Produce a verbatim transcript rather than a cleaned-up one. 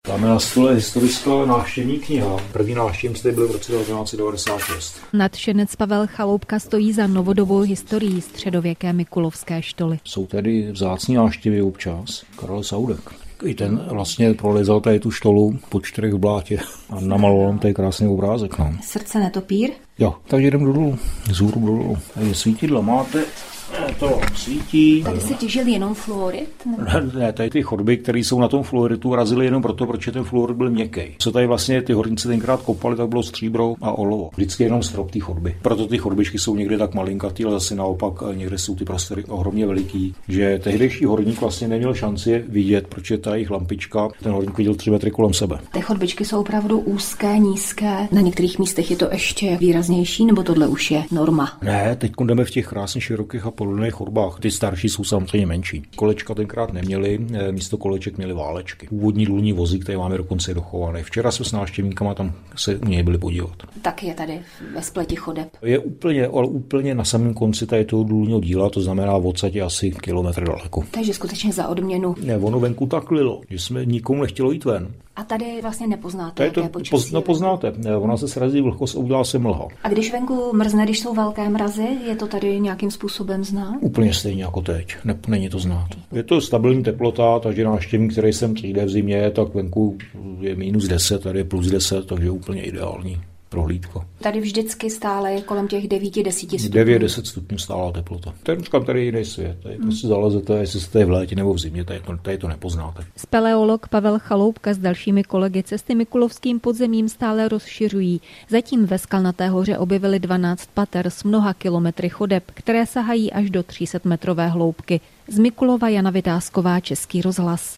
Máme na stole historická návštěvní kniha. První návštěvníci byly v roce devatenáct set devadesát šest. Nadšenec Pavel Chaloupka stojí za novodobou historií středověké mikulovské štoly. Jsou tady vzácní návštěvy občas. Karel Saudek. I ten vlastně prolezal tady tu štolu po čtyřech v blátě a namaloval tady krásný obrázek. No. Srdce netopír? Jo, takže jdem dolů, z hůru dolů. Tady svítidla máte. To svítí. Tady se těžil jenom fluorid? Ne, ne, tady ty chodby, které jsou na tom fluoridu, razily jenom proto, protože ten fluorid byl měkký. Co tady vlastně ty horníci tenkrát kopali, tak bylo stříbro a olovo. Vždycky jenom strop té chodby. Proto ty chodbičky jsou někde tak malinkatý, ale zase naopak někde jsou ty prostory ohromně veliký, že tehdejší horník vlastně neměl šanci je vidět, protože ta jejich lampička, ten horník viděl tři metry kolem sebe. Ty chodbičky jsou opravdu úzké, nízké. Na některých místech je to ještě výraznější, nebo tohle už je norma? Ne, teď jdeme v těch krásně širokých a podobných chodbách. Ty starší jsou samozřejmě menší. Kolečka tenkrát neměli, místo koleček měli válečky. Původní důlní vozy, které máme dokonce dochované. Včera jsme s návštěvníkama tam se u něj byli podívat. Tak je tady ve spleti chodeb. Je úplně, ale úplně na samém konci tady toho důlního díla, to znamená v odsadě asi kilometr daleko. Takže skutečně za odměnu. Ne, ono venku tak lilo, že jsme nikomu nechtělo jít ven. A tady vlastně nepoznáte, tady to, jaké počasí. Poz, no poznáte, ona se srazí vlhkost a udělá se mlha. A když venku mrzne, když jsou velké mrazy, je to tady nějakým způsobem znát? Úplně stejně jako teď, ne, není to znát. Je to stabilní teplota, takže návštěvník, který sem přijde v zimě, tak venku je minus deset, tady je plus deset, takže úplně ideální prohlídka. Tady vždycky stále je kolem těch devět deset stupňů. devět deset stupňů stálá teplota. Tady říkám, tady je jiný svět. Tady hmm. prostě zalezete, jestli jste v létě nebo v zimě, tady to, tady to nepoznáte. Speleolog Pavel Chaloupka s dalšími kolegy cesty mikulovským podzemím stále rozšiřují. Zatím ve Skalnaté hoře objevili dvanáct pater s mnoha kilometry chodeb, které sahají až do tři sta metrové hloubky. Z Mikulova Jana Vytázková, Český rozhlas.